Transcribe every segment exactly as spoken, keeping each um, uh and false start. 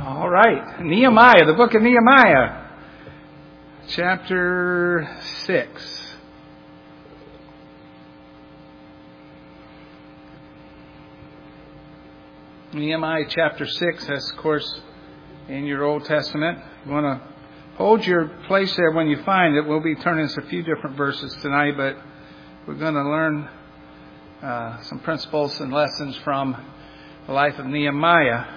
All right. Nehemiah, the book of Nehemiah, chapter six. Nehemiah chapter six, that's of course in your Old Testament. You want to hold your place there when you find it. We'll be turning a few different verses tonight, but we're going to learn uh, some principles and lessons from the life of Nehemiah.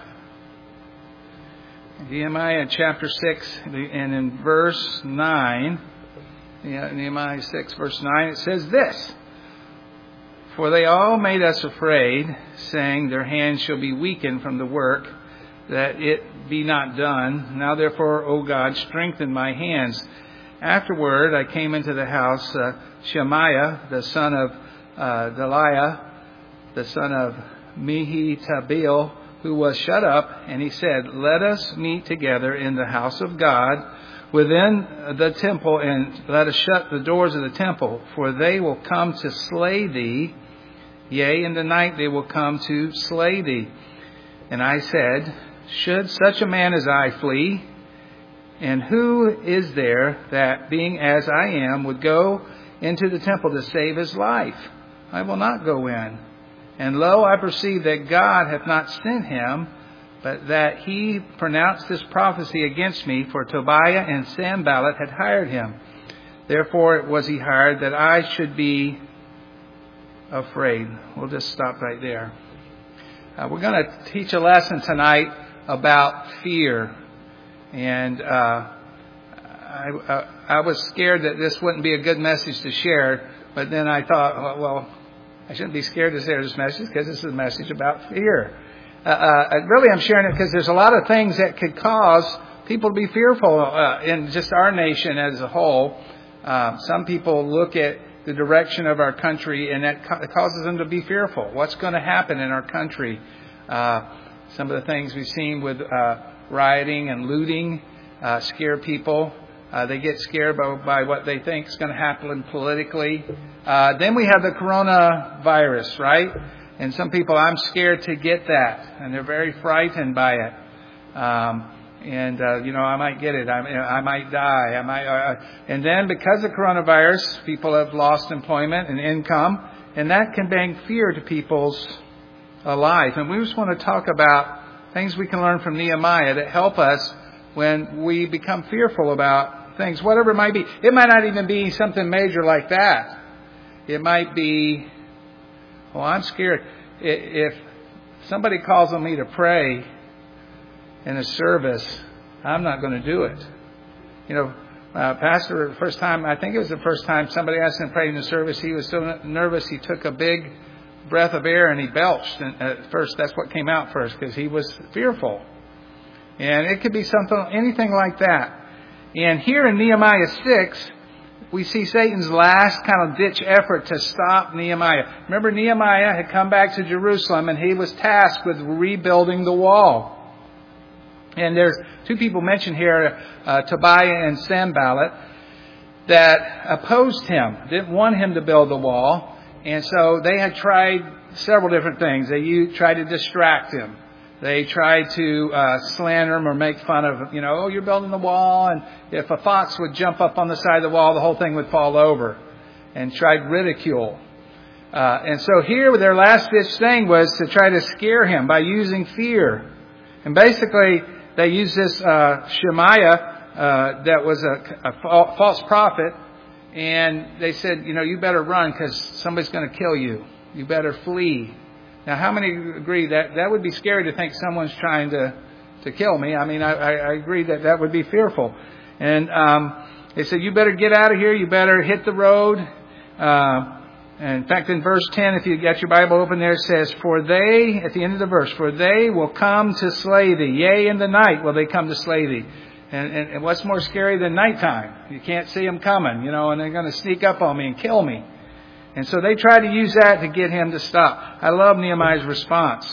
Nehemiah chapter six, and in verse nine, Nehemiah six, verse nine, it says this: For they all made us afraid, saying, Their hands shall be weakened from the work, that it be not done. Now therefore, O God, strengthen my hands. Afterward I came into the house, uh, Shemaiah, the son of uh, Deliah, the son of Mehetabeel, who was shut up, and he said, Let us meet together in the house of God within the temple, and let us shut the doors of the temple, for they will come to slay thee. Yea, in the night they will come to slay thee. And I said, Should such a man as I flee? And who is there that, being as I am, would go into the temple to save his life? I will not go in. And lo, I perceive that God hath not sent him, but that he pronounced this prophecy against me, for Tobiah and Sanballat had hired him. Therefore was he hired, that I should be afraid. We'll just stop right there. Uh, we're going to teach a lesson tonight about fear. And uh, I, uh, I was scared that this wouldn't be a good message to share, but then I thought, well, I shouldn't be scared to share this message because this is a message about fear. Uh, uh, really, I'm sharing it because there's a lot of things that could cause people to be fearful uh, in just our nation as a whole. Uh, some people look at the direction of our country, and that ca- causes them to be fearful. What's going to happen in our country? Uh, some of the things we've seen with uh, rioting and looting uh, scare people. Uh, they get scared by, by what they think is going to happen politically. Uh, then we have the coronavirus, right? And some people, I'm scared to get that, and they're very frightened by it. Um, and uh, you know, I might get it. I, I might die. I might. Uh, and then because of coronavirus, people have lost employment and income, and that can bring fear to people's uh, life. And we just want to talk about things we can learn from Nehemiah that help us when we become fearful about things, whatever it might be. It might not even be something major like that. It might be, well, I'm scared. If somebody calls on me to pray in a service, I'm not going to do it. You know, uh, Pastor, the first time, I think it was the first time somebody asked him to pray in the service, he was so nervous he took a big breath of air and he belched. And at first, that's what came out first because he was fearful. And it could be something, anything like that. And here in Nehemiah six, we see Satan's last kind of ditch effort to stop Nehemiah. Remember, Nehemiah had come back to Jerusalem and he was tasked with rebuilding the wall. And there's two people mentioned here, uh, Tobiah and Sanballat, that opposed him, didn't want him to build the wall. And so they had tried several different things. They used, tried to distract him. They tried to uh, slander him or make fun of, you know, oh, you're building the wall. And if a fox would jump up on the side of the wall, the whole thing would fall over, and tried ridicule. Uh, and so here their last ditch thing was to try to scare him by using fear. And basically they used this uh, Shemaiah uh, that was a, a false prophet. And they said, you know, you better run because somebody's going to kill you. You better flee. Now, how many agree that that would be scary to think someone's trying to, to kill me? I mean, I, I agree that that would be fearful. And um, they said, you better get out of here. You better hit the road. Uh, and in fact, in verse ten, if you got your Bible open there, it says, For they, at the end of the verse, For they will come to slay thee. Yea, in the night will they come to slay thee. And, and, and what's more scary than nighttime? You can't see them coming, you know, and they're going to sneak up on me and kill me. And so they tried to use that to get him to stop. I love Nehemiah's response.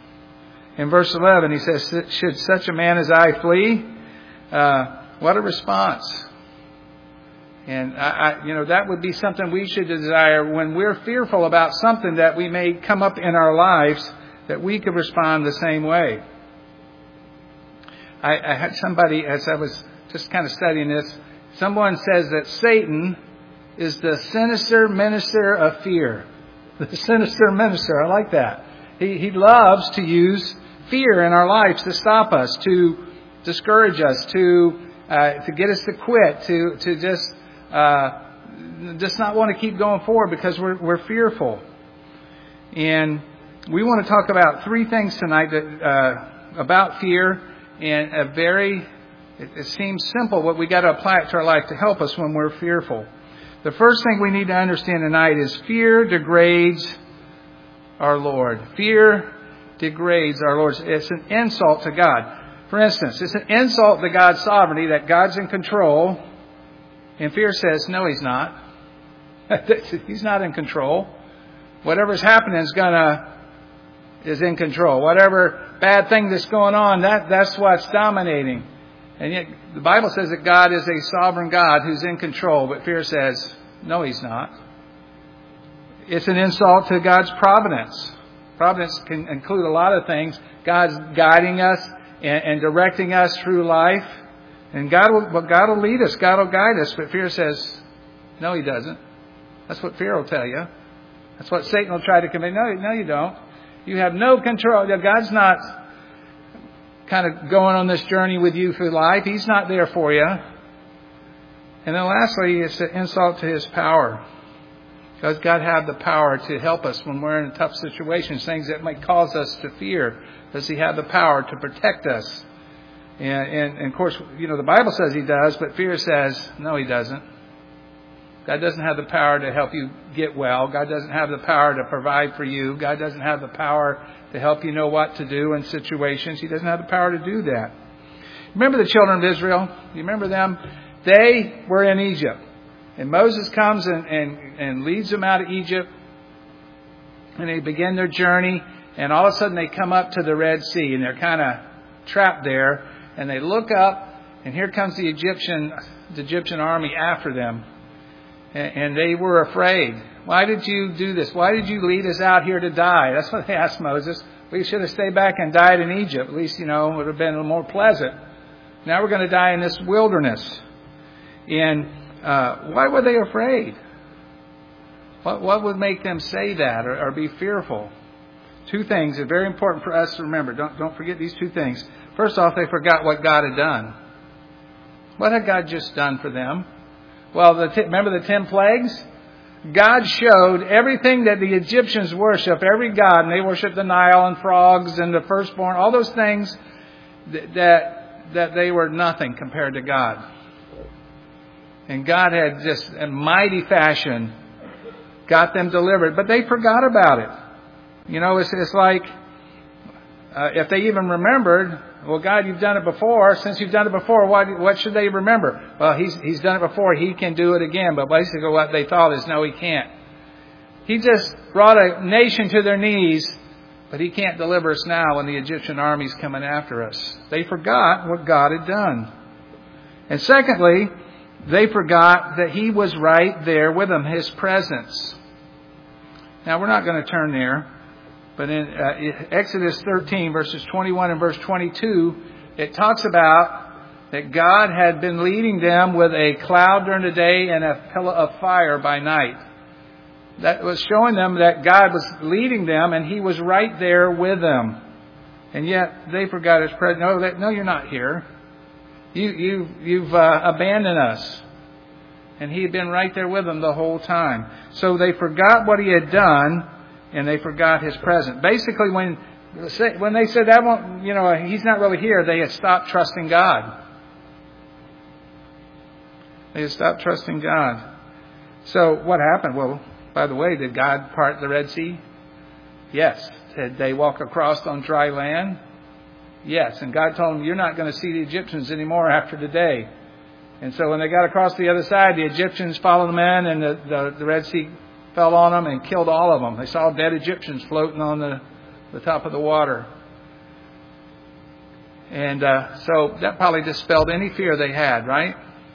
In verse eleven, he says, Should such a man as I flee? Uh, what a response. And, I, I, you know, that would be something we should desire when we're fearful about something that we may come up in our lives, that we could respond the same way. I, I had somebody, as I was just kind of studying this, someone says that Satan is the sinister minister of fear. The sinister minister. I like that. He, he loves to use fear in our lives to stop us, to discourage us, to uh, to get us to quit, to to just uh, just not want to keep going forward because we're we're fearful. And we want to talk about three things tonight that uh, about fear, and a very it, it seems simple, but we got to apply it to our life to help us when we're fearful. The first thing we need to understand tonight is fear degrades our Lord. Fear degrades our Lord. It's an insult to God. For instance, it's an insult to God's sovereignty that God's in control. And fear says, no, He's not. He's not in control. Whatever's happening is gonna is in control. Whatever bad thing that's going on, that, that's what's dominating. And yet the Bible says that God is a sovereign God who's in control. But fear says, no, He's not. It's an insult to God's providence. Providence can include a lot of things. God's guiding us and, and directing us through life. And God will, well, God will lead us. God will guide us. But fear says, no, He doesn't. That's what fear will tell you. That's what Satan will try to convey. No, no, you don't. You have no control. God's not kind of going on this journey with you through life. He's not there for you. And then lastly, it's an insult to His power. Does God have the power to help us when we're in tough situations, things that might cause us to fear? Does He have the power to protect us? And, and, and of course, you know, the Bible says He does, but fear says, no, He doesn't. God doesn't have the power to help you get well. God doesn't have the power to provide for you. God doesn't have the power to help you know what to do in situations. He doesn't have the power to do that. Remember the children of Israel? You remember them? They were in Egypt. And Moses comes and, and, and leads them out of Egypt. And they begin their journey. And all of a sudden they come up to the Red Sea. And they're kind of trapped there. And they look up. And here comes the Egyptian, the Egyptian army after them. And they were afraid. Why did you do this? Why did you lead us out here to die? That's what they asked Moses. We should have stayed back and died in Egypt. At least, you know, it would have been a little more pleasant. Now we're going to die in this wilderness. And uh, why were they afraid? What, what would make them say that or, or be fearful? Two things are very important for us to remember. Don't, don't forget these two things. First off, they forgot what God had done. What had God just done for them? Well, the t- remember the ten plagues? God showed everything that the Egyptians worship, every god, and they worship the Nile and frogs and the firstborn, all those things th- that that they were nothing compared to God. And God had just in mighty fashion got them delivered, but they forgot about it. You know, it's, it's like uh, if they even remembered, well, God, you've done it before. Since you've done it before, what, what should they remember? Well, he's, he's done it before. He can do it again. But basically what they thought is, no, He can't. He just brought a nation to their knees, but He can't deliver us now when the Egyptian army's coming after us. They forgot what God had done. And secondly, they forgot that He was right there with them, His presence. Now, we're not going to turn there. But in uh, Exodus thirteen, verses twenty-one and verse twenty-two, it talks about that God had been leading them with a cloud during the day and a pillar of fire by night. That was showing them that God was leading them and He was right there with them. And yet they forgot His presence. No, that, no, you're not here. You, you, you've uh, abandoned us. And He had been right there with them the whole time. So they forgot what He had done. And they forgot His presence. Basically, when when they said that won't, you know, He's not really here, they had stopped trusting God. They had stopped trusting God. So what happened? Well, by the way, did God part the Red Sea? Yes. Did they walk across on dry land? Yes. And God told them, you're not going to see the Egyptians anymore after today. And so when they got across the other side, the Egyptians followed them in, and the, the, the Red Sea fell on them and killed all of them. They saw dead Egyptians floating on the, the top of the water. And uh, so that probably dispelled any fear they had, right?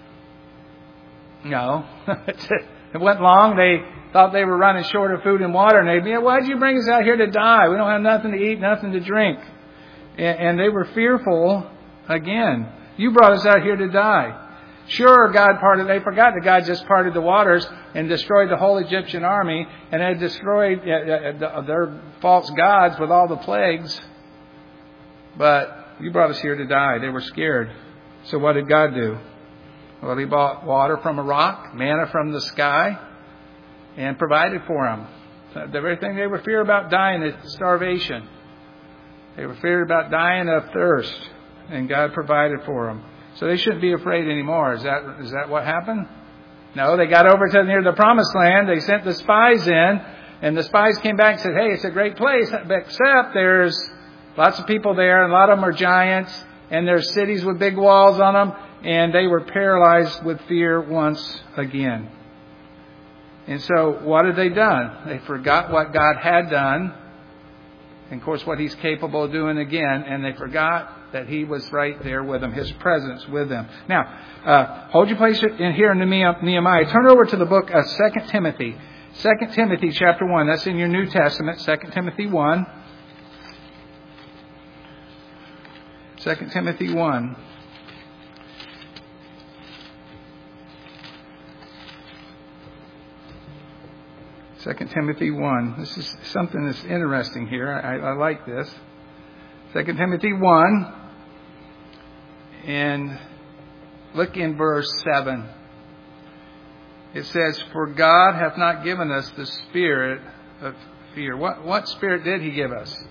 No. It went long. They thought they were running short of food and water. And they'd be, why did you bring us out here to die? We don't have nothing to eat, nothing to drink. And, and they were fearful again. You brought us out here to die. Sure, God parted, they forgot that God just parted the waters and destroyed the whole Egyptian army and had destroyed their false gods with all the plagues. But you brought us here to die. They were scared. So what did God do? Well, He brought water from a rock, manna from the sky, and provided for them. Everything they were feared about dying is starvation. They were feared about dying of thirst, and God provided for them. So they shouldn't be afraid anymore. Is that is that what happened? No, they got over to near the promised land. They sent the spies in, and the spies came back and said, hey, it's a great place, except there's lots of people there, and a lot of them are giants, and there's cities with big walls on them, and they were paralyzed with fear once again. And so what had they done? They forgot what God had done, and of course what He's capable of doing again, and they forgot that He was right there with them, His presence with them. Now, uh, hold your place in here in Nehemiah. Turn over to the book of Second Timothy. Second Timothy chapter one. That's in your New Testament, Second Timothy one. Second Timothy one. Second Timothy one. This is something that's interesting here. I, I like this. Second Timothy one. And look in verse seven. It says, for God hath not given us the spirit of fear. What, what spirit did He give us?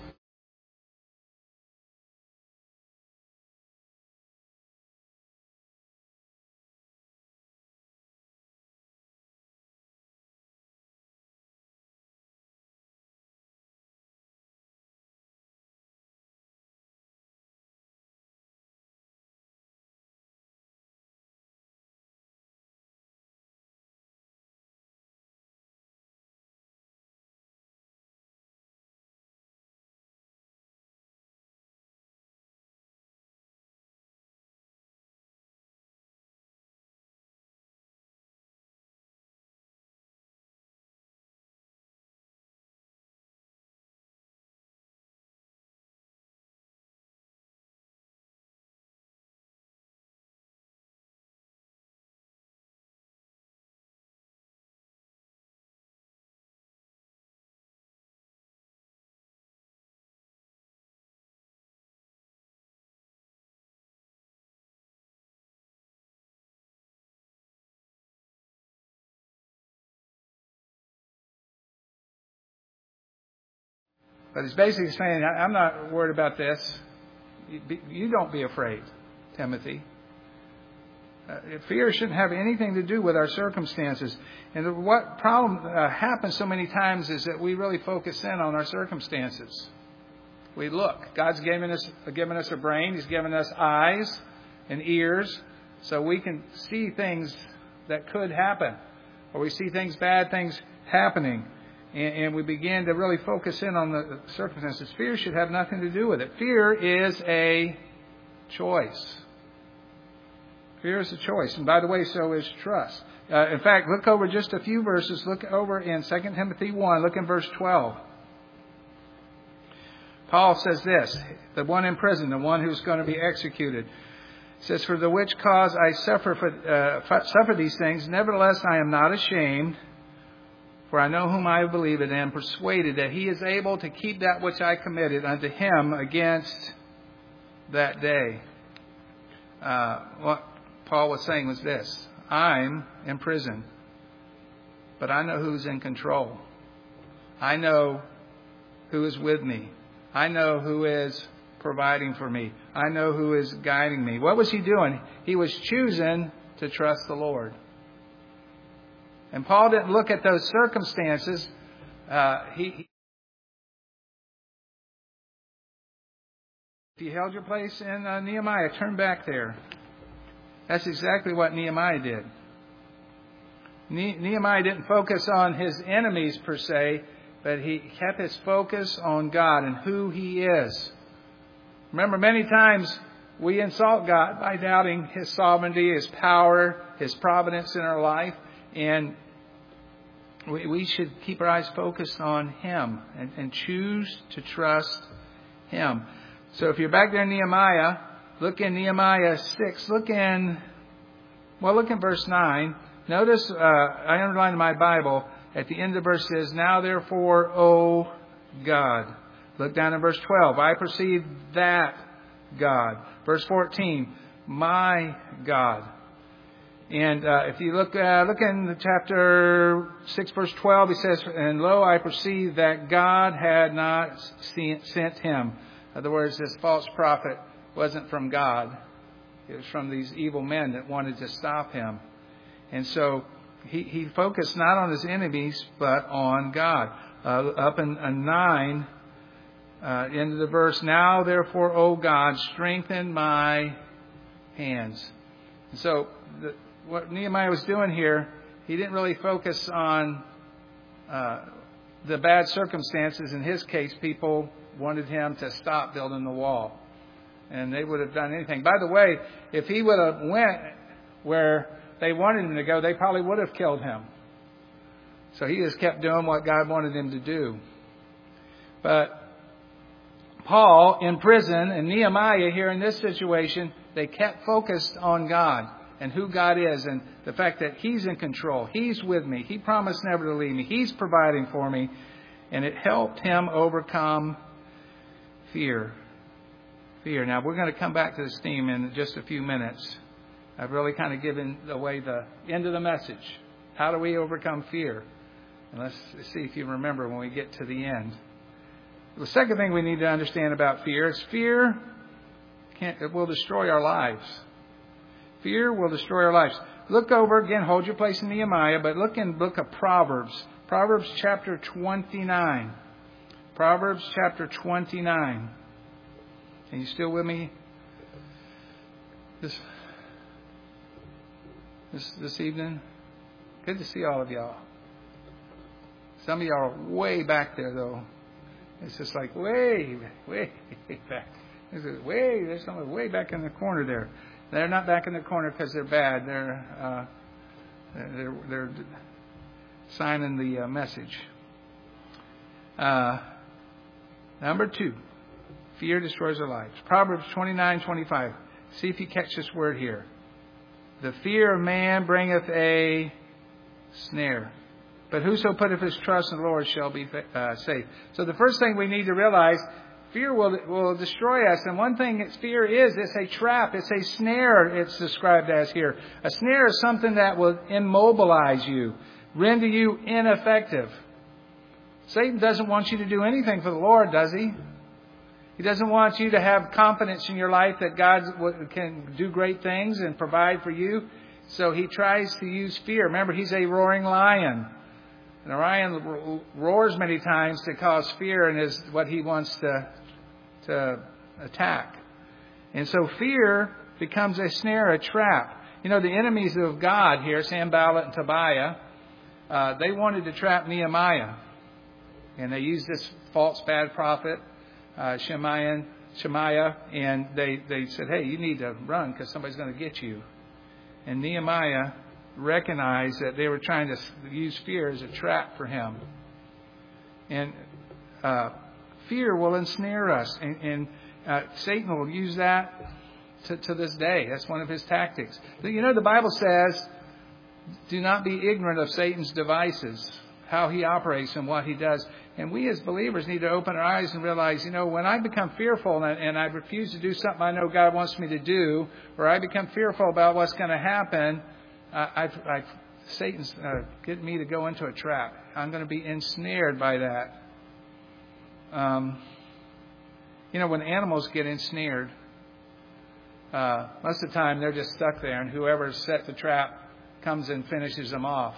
But it's basically saying, I'm not worried about this. You don't be afraid, Timothy. Uh, fear shouldn't have anything to do with our circumstances. And what problem uh, happens so many times is that we really focus in on our circumstances. We look. God's given us, given us a brain. He's given us eyes and ears so we can see things that could happen. Or we see things, bad things happening. And we begin to really focus in on the circumstances. Fear should have nothing to do with it. Fear is a choice. Fear is a choice. And by the way, so is trust. Uh, in fact, look over just a few verses. Look over in Second Timothy one. Look in verse twelve. Paul says this, the one in prison, the one who's going to be executed. Says, for the which cause I suffer, for, uh, suffer these things. Nevertheless, I am not ashamed. For I know whom I believe and am persuaded that He is able to keep that which I committed unto Him against that day. Uh, what Paul was saying was this. I'm in prison, but I know who's in control. I know who is with me. I know who is providing for me. I know who is guiding me. What was he doing? He was choosing to trust the Lord. And Paul didn't look at those circumstances. Uh, he, if you held your place in uh, Nehemiah, turn back there. That's exactly what Nehemiah did. Ne- Nehemiah didn't focus on his enemies per se, but he kept his focus on God and who He is. Remember, many times we insult God by doubting His sovereignty, His power, His providence in our life. And we, we should keep our eyes focused on Him and, and choose to trust Him. So if you're back there in Nehemiah look in Nehemiah six. Look in, well, look in verse nine. Notice, uh, I underlined in my Bible, at the end of the verse says, now therefore, O God. Look down in verse twelve. I perceive that God. Verse fourteen, my God. And uh, if you look uh, look in chapter six, verse twelve, he says, and lo, I perceive that God had not sent him. In other words, this false prophet wasn't from God. It was from these evil men that wanted to stop him. And so he, he focused not on his enemies, but on God. Uh, up in uh, nine, uh, into the verse, now therefore, O God, strengthen my hands. And so the, what Nehemiah was doing here, he didn't really focus on uh, the bad circumstances. In his case, people wanted him to stop building the wall. And they would have done anything. By the way, if he would have went where they wanted him to go, they probably would have killed him. So he just kept doing what God wanted him to do. But Paul in prison and Nehemiah here in this situation, they kept focused on God and who God is and the fact that He's in control. He's with me. He promised never to leave me. He's providing for me. And it helped him overcome fear. Fear. Now, we're going to come back to this theme in just a few minutes. I've really kind of given away the end of the message. How do we overcome fear? And let's see if you remember when we get to the end. The second thing we need to understand about fear is fear can, it will destroy our lives. Fear will destroy our lives. Look over, again, hold your place in Nehemiah, but look in the book of Proverbs. Proverbs chapter twenty-nine. Proverbs chapter twenty-nine. Are you still with me this, this, this evening? Good to see all of y'all. Some of y'all are way back there, though. It's just like way, way back. There's way, there's someone way back in the corner there. They're not back in the corner because they're bad. They're uh, they're, they're signing the uh, message. Uh, number two, fear destroys our lives. Proverbs twenty-nine twenty-five. See if you catch this word here. The fear of man bringeth a snare, but whoso putteth his trust in the Lord shall be uh, safe. So the first thing we need to realize, fear will will destroy us. And one thing that fear is, it's a trap. It's a snare, it's described as here. A snare is something that will immobilize you, render you ineffective. Satan doesn't want you to do anything for the Lord, does he? He doesn't want you to have confidence in your life that God can do great things and provide for you. So he tries to use fear. Remember, he's a roaring lion. And a lion roars many times to cause fear and is what he wants to, to attack. And so fear becomes a snare, a trap. You know, the enemies of God here, Sanballat and Tobiah, uh, they wanted to trap Nehemiah. And they used this false bad prophet, uh, Shemaiah, Shemaiah, and they, they said, hey, you need to run because somebody's going to get you. And Nehemiah recognized that they were trying to use fear as a trap for him. And uh, fear will ensnare us. And, and uh, Satan will use that to, to this day. That's one of his tactics. But you know, the Bible says, do not be ignorant of Satan's devices, how he operates and what he does. And we as believers need to open our eyes and realize, you know, when I become fearful and, and I refuse to do something I know God wants me to do, or I become fearful about what's going to happen, uh, I've, I've, Satan's uh, getting me to go into a trap. I'm going to be ensnared by that. Um, you know, when animals get ensnared, uh, most of the time they're just stuck there, and whoever set the trap comes and finishes them off.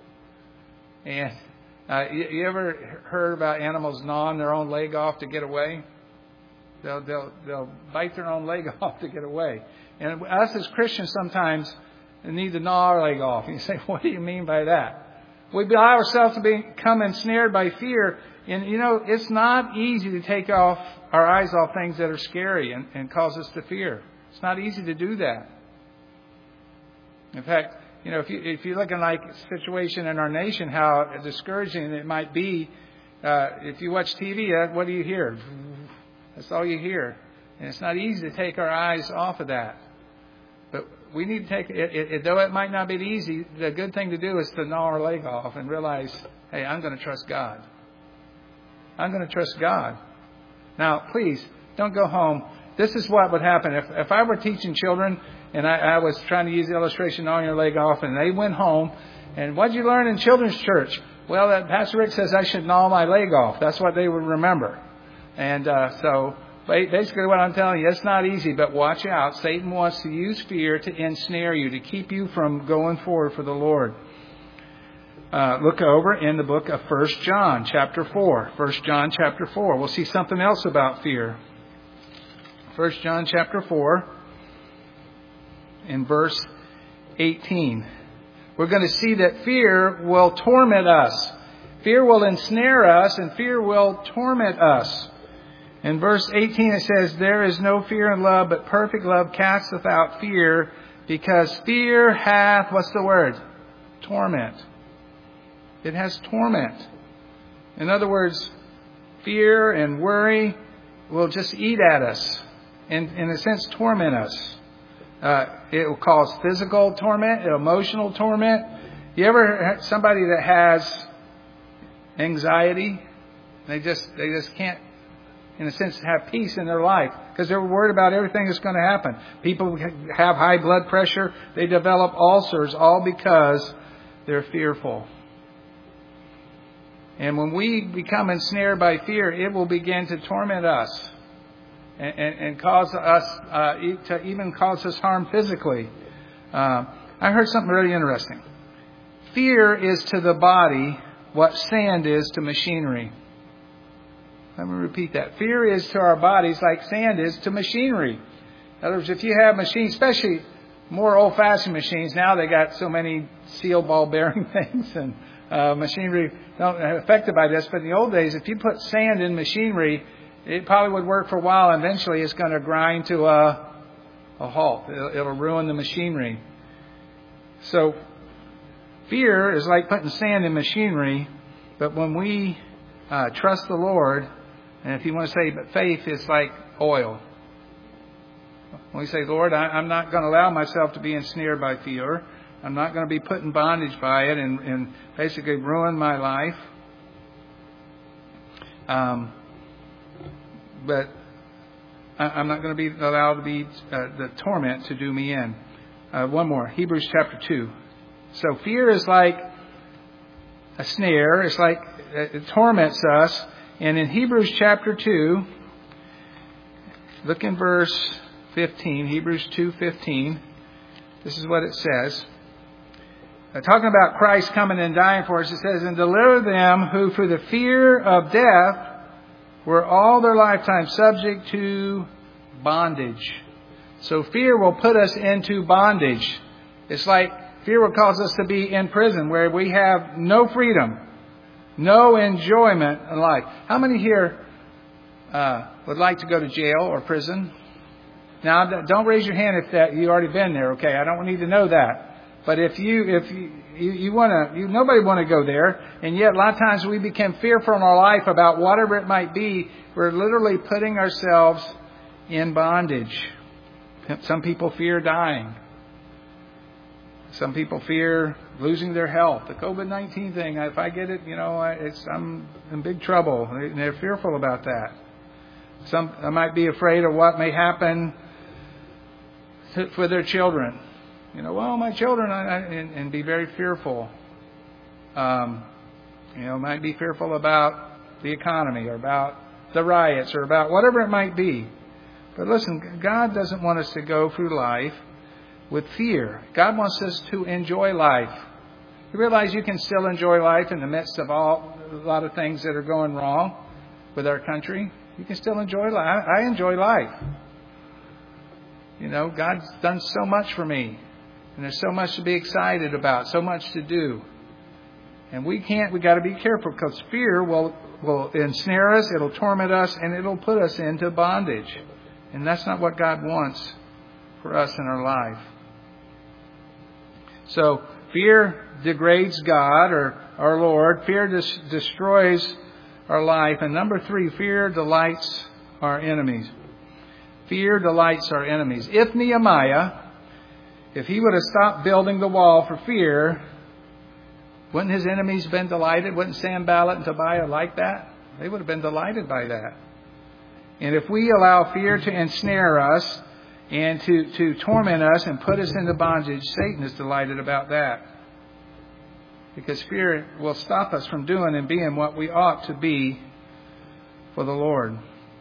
And Uh, you, you ever heard about animals gnawing their own leg off to get away? They'll they'll they'll bite their own leg off to get away. And us as Christians sometimes need to gnaw our leg off. And you say, what do you mean by that? We allow ourselves to become ensnared by fear. And you know, it's not easy to take off our eyes off things that are scary and, and cause us to fear. It's not easy to do that. In fact, you know, if you if you're looking like a situation in our nation, how discouraging it might be. Uh, if you watch T V, uh, what do you hear? That's all you hear. And it's not easy to take our eyes off of that. But we need to take, it, it, though it might not be easy, the good thing to do is to gnaw our leg off and realize, hey, I'm going to trust God. I'm going to trust God. Now, please, don't go home. This is what would happen. If, if I were teaching children and I, I was trying to use the illustration, gnawing your leg off, and they went home, and what did you learn in children's church? Well, that Pastor Rick says I should gnaw my leg off. That's what they would remember. And uh, so basically what I'm telling you, it's not easy, but watch out. Satan wants to use fear to ensnare you, to keep you from going forward for the Lord. Uh, look over in the book of First John chapter four. First John chapter four. We'll see something else about fear. First John chapter four in verse eighteen. We're going to see that fear will torment us. Fear will ensnare us, and fear will torment us. In verse eighteen it says, there is no fear in love, but perfect love casteth out fear, because fear hath, what's the word? Torment. It has torment. In other words, fear and worry will just eat at us and, in a sense, torment us. Uh, it will cause physical torment, emotional torment. You ever had somebody that has anxiety? They just they just can't, in a sense, have peace in their life because they're worried about everything that's going to happen. People have high blood pressure. They develop ulcers all because they're fearful. And when we become ensnared by fear, it will begin to torment us and, and, and cause us uh, to even cause us harm physically. Uh, I heard something really interesting. Fear is to the body what sand is to machinery. Let me repeat that. Fear is to our bodies like sand is to machinery. In other words, if you have machines, especially more old-fashioned machines, now they got so many seal ball bearing things and uh, machinery not affected by this. But in the old days, if you put sand in machinery, it probably would work for a while. And eventually, it's going to grind to a, a halt. It'll, it'll ruin the machinery. So fear is like putting sand in machinery. But when we uh, trust the Lord, and if you want to say, but faith is like oil. When we say, Lord, I, I'm not going to allow myself to be ensnared by fear. I'm not going to be put in bondage by it and, and basically ruin my life. Um, but I, I'm not going to be allowed to be uh, the torment to do me in. Uh, one more, Hebrews chapter two. So fear is like a snare. It's like it torments us. And in Hebrews chapter two, look in verse fifteen, Hebrews two fifteen. This is what it says. Uh, talking about Christ coming and dying for us, it says, and deliver them who for the fear of death were all their lifetime subject to bondage. So fear will put us into bondage. It's like fear will cause us to be in prison where we have no freedom, no enjoyment in life. How many here uh, would like to go to jail or prison? Now, don't raise your hand if that you already been there. Okay, I don't need to know that. But if you if you you, you want to, you nobody want to go there, and yet a lot of times we become fearful in our life about whatever it might be. We're literally putting ourselves in bondage. Some people fear dying. Some people fear losing their health. The COVID nineteen thing, if I get it, you know, it's I'm in big trouble. They're fearful about that. Some I might be afraid of what may happen to, for their children. You know, well, my children, I, I, and, and be very fearful. Um, you know, might be fearful about the economy or about the riots or about whatever it might be. But listen, God doesn't want us to go through life with fear. God wants us to enjoy life. You realize you can still enjoy life in the midst of all a lot of things that are going wrong with our country. You can still enjoy life. I enjoy life. You know, God's done so much for me. And there's so much to be excited about, so much to do. And we can't, we got to be careful because fear will, will ensnare us, it'll torment us, and it'll put us into bondage. And that's not what God wants for us in our life. So, fear degrades God or our Lord. Fear dis- destroys our life. And number three, fear delights our enemies. Fear delights our enemies. If Nehemiah, if he would have stopped building the wall for fear, wouldn't his enemies been delighted? Wouldn't Sanballat and Tobiah like that? They would have been delighted by that. And if we allow fear to ensnare us and to, to torment us and put us into bondage, Satan is delighted about that. Because fear will stop us from doing and being what we ought to be for the Lord.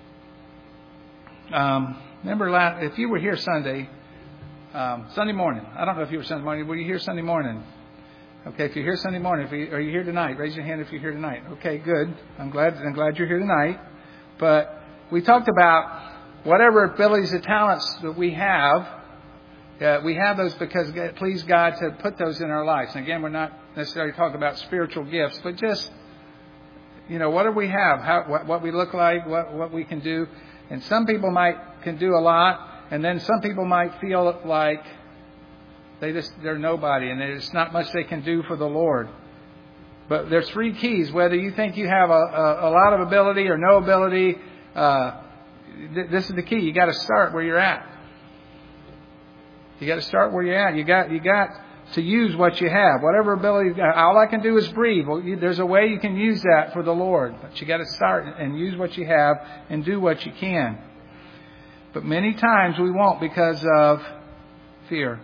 Um, remember, last, if you were here Sunday, um, Sunday morning. I don't know if you were Sunday morning. Were you here Sunday morning? Okay, if you're here Sunday morning, if you, are you here tonight? Raise your hand if you're here tonight. Okay, good. I'm glad. I'm glad you're here tonight. But we talked about whatever abilities and talents that we have. Uh, we have those because it pleased God to put those in our lives. And again, we're not necessarily talking about spiritual gifts, but just, you know, what do we have? How, what, what we look like, what, what we can do. And some people might can do a lot, and then some people might feel like they just they're nobody, and there's not much they can do for the Lord. But there's three keys. Whether you think you have a, a, a lot of ability or no ability, uh, th- this is the key. You got to start where you're at. You got to start where you're at. You got you got to use what you have, whatever ability. All I can do is breathe. Well, you, there's a way you can use that for the Lord, but you got to start and use what you have and do what you can. But many times we won't because of fear.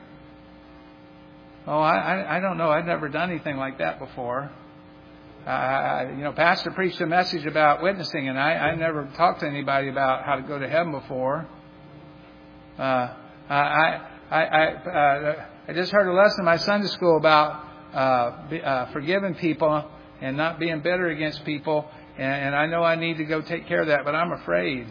Oh, I, I, I don't know. I've never done anything like that before. Uh, you know, Pastor preached a message about witnessing, and I, I never talked to anybody about how to go to heaven before. Uh, I, I, I, uh, I just heard a lesson in my Sunday school about uh, be, uh, forgiving people and not being bitter against people, and, and I know I need to go take care of that, but I'm afraid.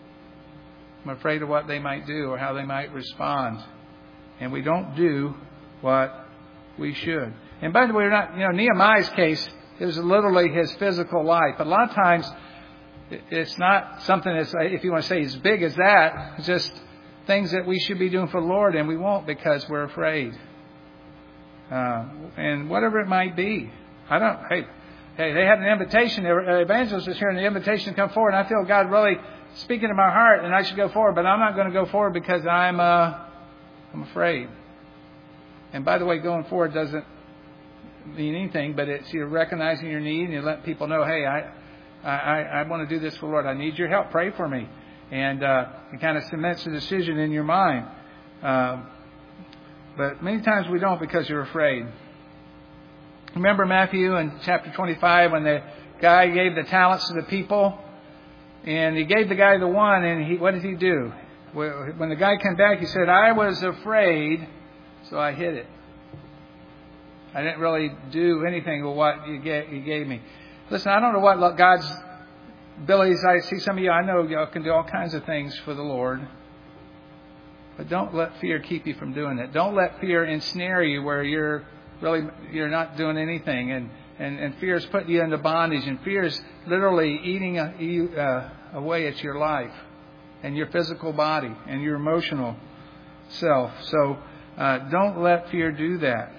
I'm afraid of what they might do or how they might respond, and we don't do what we should. And by the way, we're not, you know, Nehemiah's case, it was literally his physical life. But a lot of times, it's not something that's, if you want to say, as big as that. It's just things that we should be doing for the Lord, and we won't because we're afraid. Uh, and whatever it might be. I don't, hey, hey, they had an invitation. The evangelist was hearing the invitation to come forward, and I feel God really speaking to my heart, and I should go forward. But I'm not going to go forward because I'm, uh, I'm afraid. And by the way, going forward doesn't mean anything, but it's you're recognizing your need and you let people know, hey, I I, I want to do this for the Lord. I need your help. Pray for me. And uh, it kind of cements the decision in your mind. Um, but many times we don't because you're afraid. Remember Matthew in chapter twenty-five when the guy gave the talents to the people? And he gave the guy the one, and he what did he do? When the guy came back, he said, I was afraid, so I hid it. I didn't really do anything with what you gave, you gave me. Listen, I don't know what God's abilities. I see some of you, I know you can do all kinds of things for the Lord. But don't let fear keep you from doing it. Don't let fear ensnare you where you're really, you're not doing anything. And, and, and fear is putting you into bondage. And fear is literally eating a, you, uh, away at your life and your physical body and your emotional self. So uh, don't let fear do that.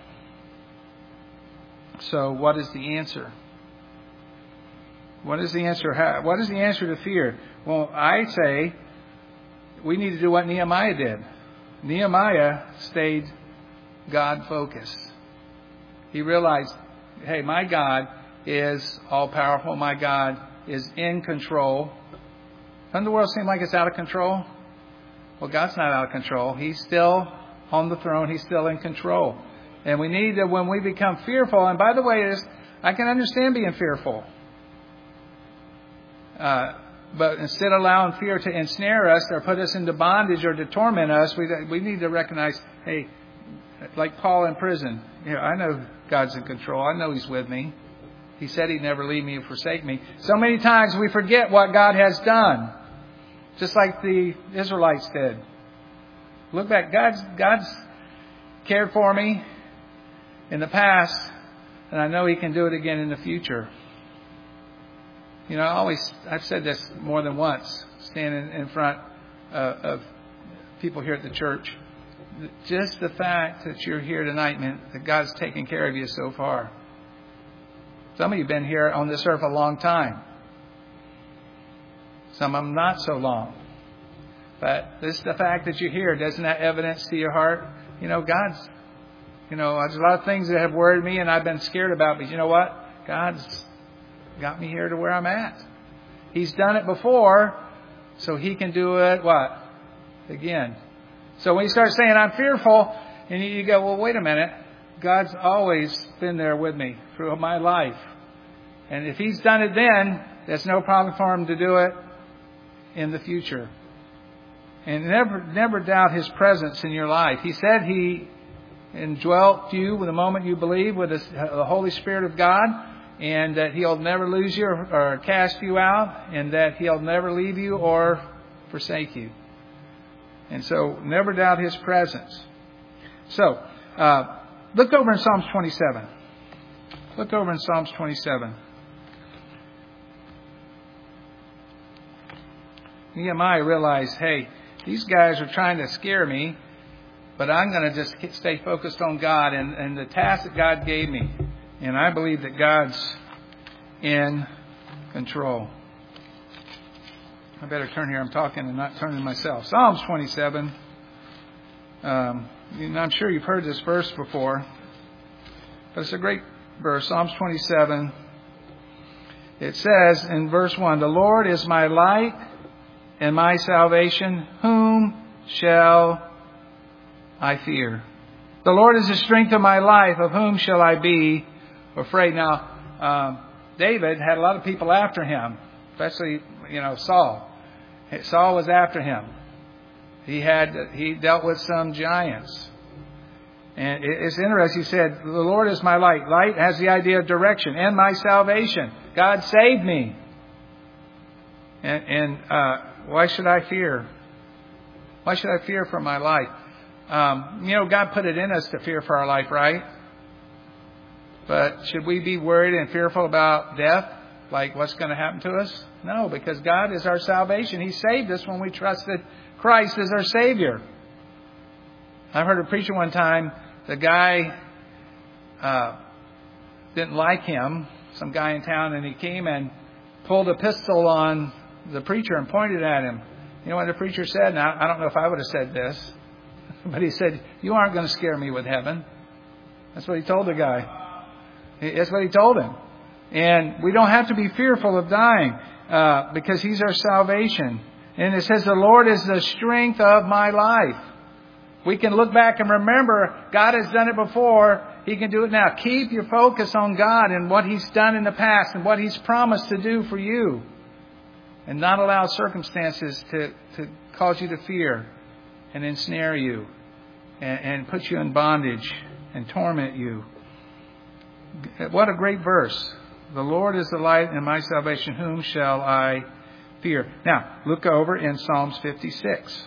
So what is the answer? What is the answer? How, what is the answer to fear? Well, I say we need to do what Nehemiah did. Nehemiah stayed God-focused. He realized, hey, my God is all-powerful. My God is in control. Doesn't the world seem like it's out of control? Well, God's not out of control. He's still on the throne. He's still in control. And we need to, when we become fearful, and by the way, is I can understand being fearful. Uh, but instead of allowing fear to ensnare us or put us into bondage or to torment us, we we need to recognize, hey, like Paul in prison, you know, I know God's in control. I know He's with me. He said He'd never leave me or forsake me. So many times we forget what God has done, just like the Israelites did. Look back, God's God's cared for me in the past, and I know He can do it again in the future. You know, I always, I've said this more than once, standing in front uh, of people here at the church. Just the fact that you're here tonight meant that God's taken care of you so far. Some of you have been here on this earth a long time. Some of them not so long. But this the fact that you're here, doesn't that evidence to your heart? You know, God's, you know, there's a lot of things that have worried me and I've been scared about. But you know what? God's got me here to where I'm at. He's done it before, so He can do it, what? Again. So when you start saying, I'm fearful, and you go, well, wait a minute. God's always been there with me through my life. And if He's done it then, there's no problem for Him to do it in the future. And never never doubt His presence in your life. He said He indwelt you the moment you believe with the Holy Spirit of God, and that He'll never lose you or, or cast you out, and that He'll never leave you or forsake you. And so never doubt His presence. So, uh, look over in Psalms twenty-seven. Look over in Psalms twenty-seven. Nehemiah realized, hey, these guys are trying to scare me, but I'm going to just stay focused on God and, and the task that God gave me. And I believe that God's in control. I better turn here. I'm talking and not turning myself. Psalms twenty-seven. Um, I'm sure you've heard this verse before, but it's a great verse. Psalms twenty-seven. It says in verse one, the Lord is my light and my salvation. Whom shall I fear? The Lord is the strength of my life. Of whom shall I be afraid? Now, um, David had a lot of people after him, especially, you know, Saul. Saul was after him. He had he dealt with some giants. And it's interesting. He said, the Lord is my light. Light has the idea of direction and my salvation. God saved me. And, and uh, why should I fear? Why should I fear for my life? Um, you know, God put it in us to fear for our life, right? But should we be worried and fearful about death? Like what's going to happen to us? No, because God is our salvation. He saved us when we trusted Christ as our Savior. I've heard a preacher one time, the guy uh, didn't like him, some guy in town, and he came and pulled a pistol on the preacher and pointed at him. You know what the preacher said? Now, I don't know if I would have said this, but he said, you aren't going to scare me with heaven. That's what he told the guy. That's what he told him. And we don't have to be fearful of dying uh, because He's our salvation. And it says, the Lord is the strength of my life. We can look back and remember God has done it before. He can do it now. Keep your focus on God and what He's done in the past and what He's promised to do for you. And not allow circumstances to, to cause you to fear and ensnare you and, and put you in bondage and torment you. What a great verse. The Lord is the light and my salvation. Whom shall I fear? Now, look over in Psalms fifty-six.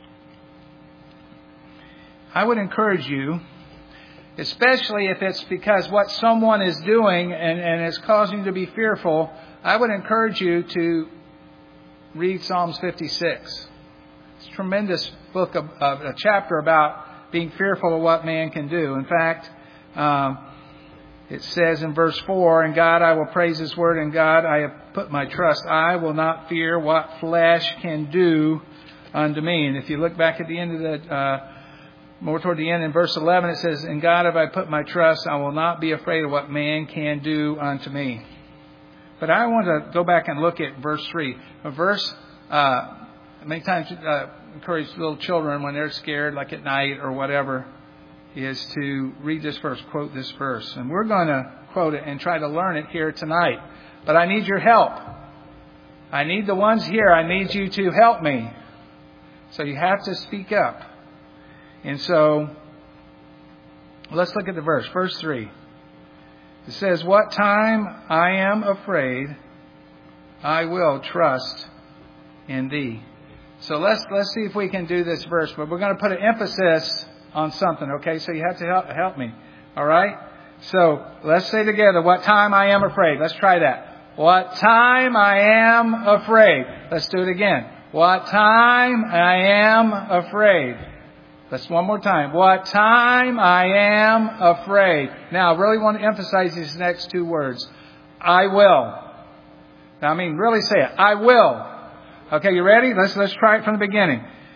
I would encourage you, especially if it's because what someone is doing and, and it's causing you to be fearful, I would encourage you to read Psalms fifty-six. It's a tremendous book, of, of a chapter about being fearful of what man can do. In fact, um, it says in verse four, in God I will praise His word, in God I have put my trust. I will not fear what flesh can do unto me. And if you look back at the end of the, uh, more toward the end in verse eleven, it says, in God have I put my trust. I will not be afraid of what man can do unto me. But I want to go back and look at verse three. A verse, uh, many times uh, encourage little children when they're scared, like at night or whatever, is to read this verse, quote this verse. And we're going to quote it and try to learn it here tonight. But I need your help. I need the ones here. I need you to help me. So you have to speak up. And so let's look at the verse. Verse three. It says, what time I am afraid, I will trust in Thee. So let's let's see if we can do this verse. But we're going to put an emphasis on something, okay? So you have to help, help me, all right? So let's say together, what time I am afraid. Let's try that. What time I am afraid. Let's do it again. What time I am afraid. Let's one more time. What time I am afraid. Now, I really want to emphasize these next two words. I will. Now, I mean, really say it. I will. Okay, you ready? Let's let's try it from the beginning.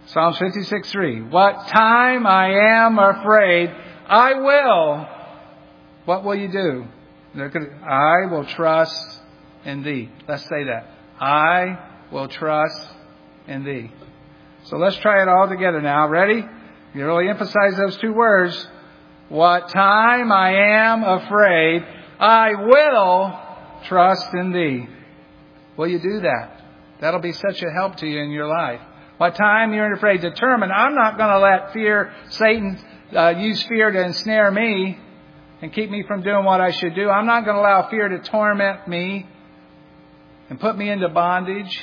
Psalms fifty-six three. What time I am afraid, I will. What will you do? I will trust in thee. Let's say that. I will trust in thee. So let's try it all together now. Ready? You really emphasize those two words. What time I am afraid, I will trust in thee. Will you do that? That'll be such a help to you in your life. What time you're afraid, determine, I'm not going to let fear, Satan, uh, use fear to ensnare me and keep me from doing what I should do. I'm not going to allow fear to torment me and put me into bondage.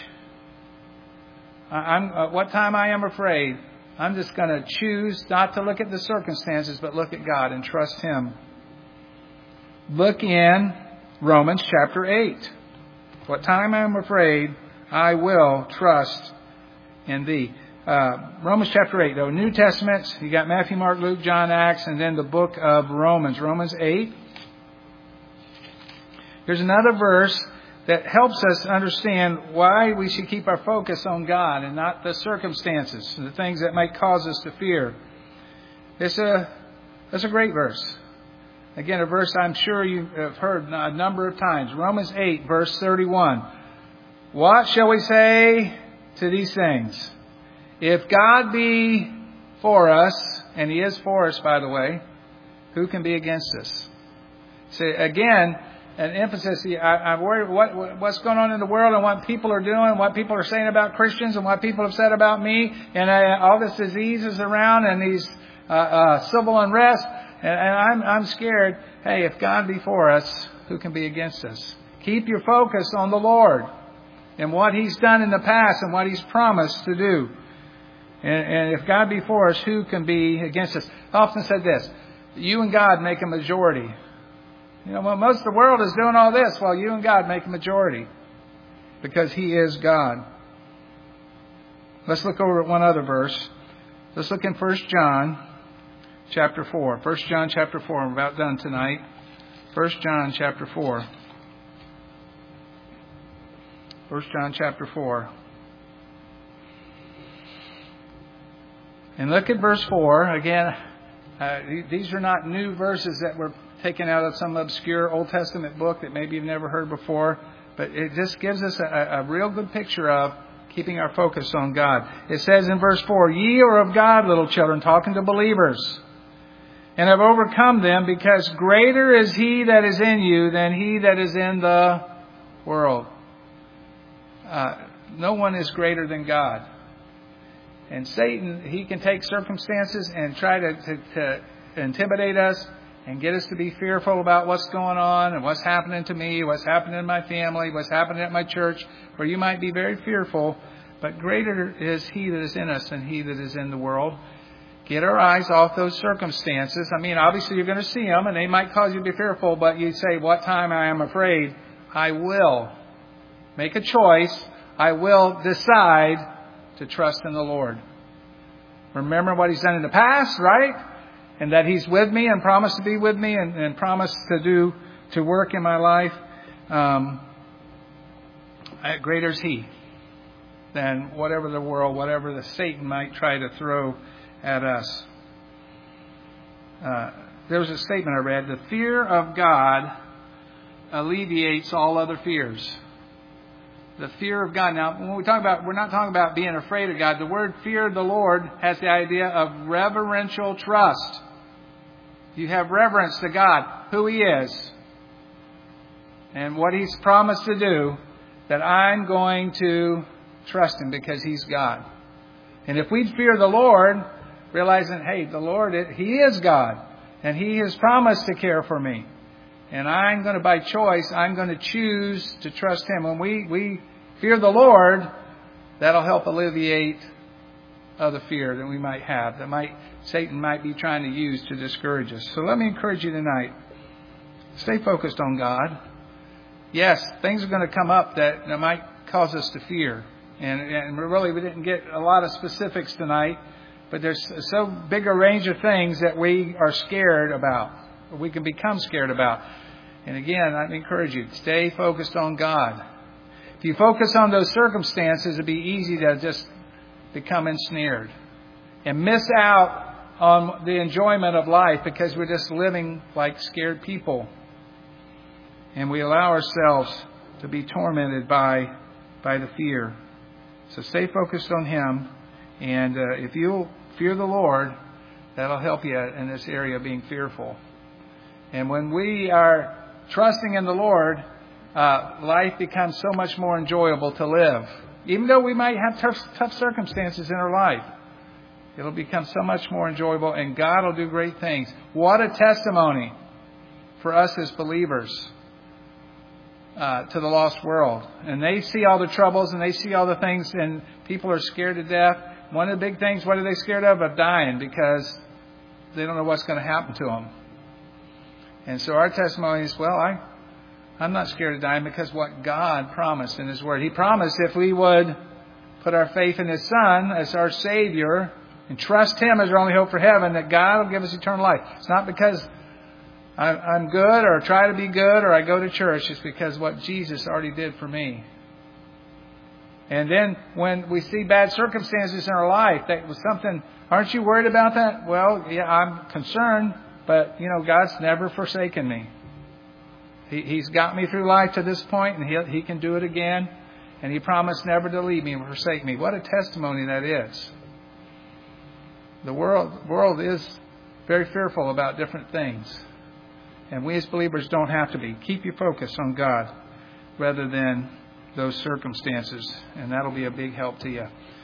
I'm, uh, what time I am afraid, I'm just going to choose not to look at the circumstances, but look at God and trust Him. Look in Romans chapter eight. What time I am afraid, I will trust in thee. Uh, Romans chapter eight, though. New Testament, you got Matthew, Mark, Luke, John, Acts, and then the book of Romans. Romans eight. Here's another verse that helps us understand why we should keep our focus on God and not the circumstances, the things that might cause us to fear. It's a, it's a great verse. Again, a verse I'm sure you have heard a number of times. Romans eight, verse thirty-one. What shall we say to these things? If God be for us, and He is for us, by the way, who can be against us? See, again, an emphasis. I, I'm worried what, what's going on in the world and what people are doing, what people are saying about Christians and what people have said about me, and uh, all this disease is around and these uh, uh, civil unrest, and, and I'm, I'm scared. Hey, if God be for us, who can be against us? Keep your focus on the Lord and what He's done in the past and what He's promised to do. And, and if God be for us, who can be against us? I often said this: you and God make a majority. You know, well, most of the world is doing all this while you and God make a majority because He is God. Let's look over at one other verse. Let's look in First John chapter four. First John chapter four. I'm about done tonight. First John chapter four. First John chapter four. And look at verse four. Again, uh, these are not new verses that were taken out of some obscure Old Testament book that maybe you've never heard before. But it just gives us a, a real good picture of keeping our focus on God. It says in verse four, ye are of God, little children, talking to believers, and have overcome them, because greater is He that is in you than he that is in the world. Uh, no one is greater than God. And Satan, he can take circumstances and try to, to, to intimidate us and get us to be fearful about what's going on and what's happening to me, what's happening in my family, what's happening at my church, where you might be very fearful. But greater is He that is in us than he that is in the world. Get our eyes off those circumstances. I mean, obviously you're going to see them and they might cause you to be fearful, but you say, what time I am afraid, I will make a choice. I will decide to trust in the Lord. Remember what He's done in the past, right? And that He's with me and promised to be with me and, and promised to do, to work in my life. Um, greater is He than whatever the world, whatever the Satan might try to throw at us. Uh, there was a statement I read: the fear of God alleviates all other fears. The fear of God. Now, when we talk about, we're not talking about being afraid of God. The word fear of the Lord has the idea of reverential trust. You have reverence to God, who He is, and what He's promised to do, that I'm going to trust Him because He's God. And if we fear the Lord, realizing, hey, the Lord, He is God, and He has promised to care for me. And I'm going to, by choice, I'm going to choose to trust Him. When we, we fear the Lord, that'll help alleviate other fear that we might have, that might Satan might be trying to use to discourage us. So let me encourage you tonight. Stay focused on God. Yes, things are going to come up that, that might cause us to fear. And, and really, we didn't get a lot of specifics tonight. But there's so big a range of things that we are scared about, or we can become scared about. And again, I encourage you, stay focused on God. If you focus on those circumstances, it'd be easy to just become ensnared and miss out on the enjoyment of life because we're just living like scared people. And we allow ourselves to be tormented by, by the fear. So stay focused on Him. And uh, if you fear the Lord, that'll help you in this area of being fearful. And when we are trusting in the Lord, uh, life becomes so much more enjoyable to live. Even though we might have tough, tough circumstances in our life, it'll become so much more enjoyable, and God will do great things. What a testimony for us as believers uh, to the lost world. And they see all the troubles and they see all the things, and people are scared to death. One of the big things, what are they scared of? Of dying, because they don't know what's going to happen to them. And so our testimony is, well, I, I'm not scared of dying because what God promised in His Word. He promised if we would put our faith in His Son as our Savior and trust Him as our only hope for heaven, that God will give us eternal life. It's not because I'm good or try to be good or I go to church. It's because what Jesus already did for me. And then when we see bad circumstances in our life, that was something, aren't you worried about that? Well, yeah, I'm concerned. But, you know, God's never forsaken me. He, he's got me through life to this point, and he, he can do it again. And He promised never to leave me and forsake me. What a testimony that is. The world, world is very fearful about different things. And we as believers don't have to be. Keep your focus on God rather than those circumstances. And that'll be a big help to you.